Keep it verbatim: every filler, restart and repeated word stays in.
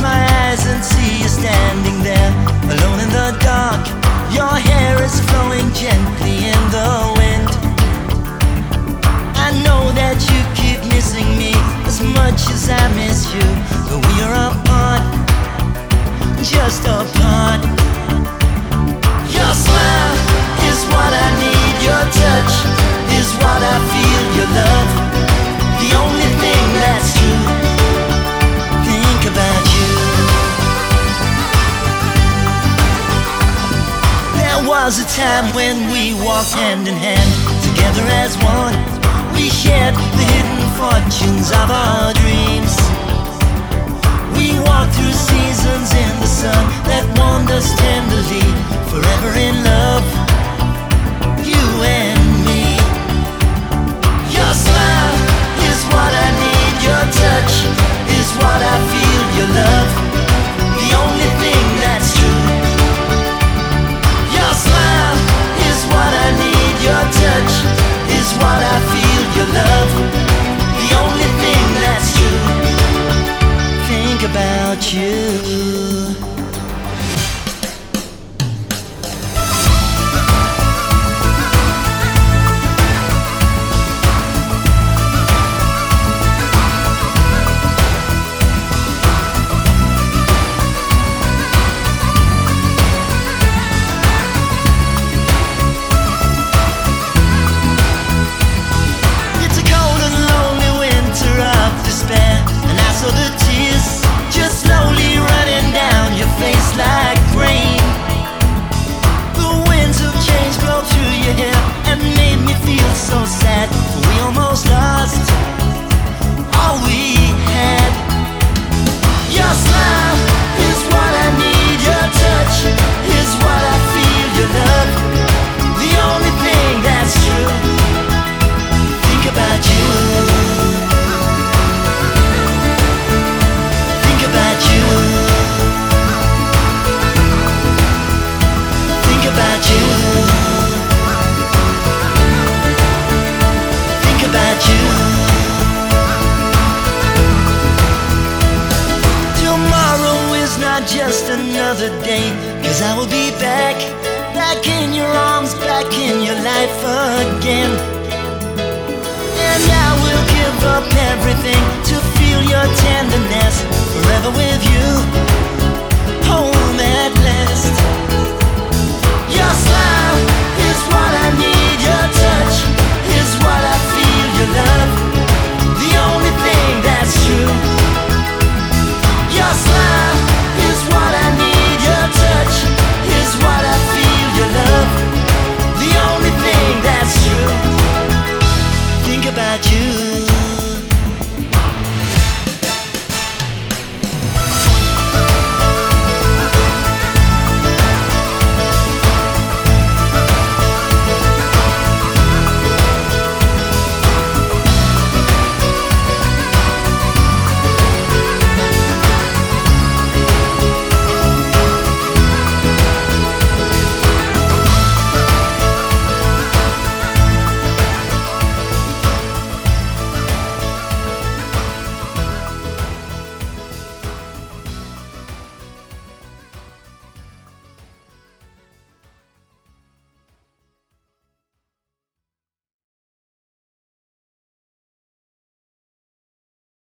my eyes and see you standing there, alone in the dark. Your hair is flowing gently in the wind. I know that you keep missing me as much as I miss you, but we are apart, just apart. Your smile is what I need, your touch is what I feel, your love, the only thing that's true. Think about you. There was a time when we walked hand in hand, together as one. We shared the hidden fortunes of our dreams. We walked through seasons in the sun that warmed us tenderly, forever in love, you and me. Your smile is what I need, your touch is what I feel, your love, the only thing that's true. Your smile is what I need, your touch is what I feel, your love, the only thing that's true. Think about you. Like rain, the winds of change blow through your hair and made me feel so sad. We almost lost all we had. Your smile is what I need, your touch is what I feel, your love, the only thing that's true. Think about you. Think about you. Think about you. Think about you. Tomorrow is not just another day, 'cause I will be back, back in your arms, back in your life again. And I will give up everything to feel your tenderness, forever with you.